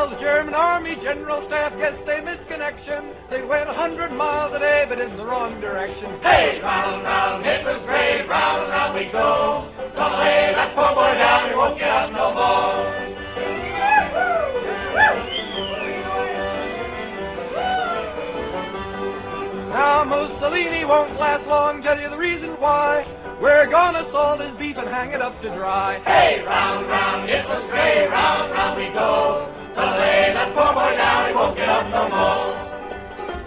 Well, the German Army General Staff, guess they missed connection. They went 100 miles a day, but in the wrong direction. Hey, round and round Hitler's grave, round and round we go. Gonna lay that poor boy down, he won't get up no more. Now Mussolini won't last long, tell you the reason why. We're gonna salt his beef and hang it up to dry. Hey, round and round Hitler's grave, round and round we go. Gonna lay that poor boy down, he won't get up no more.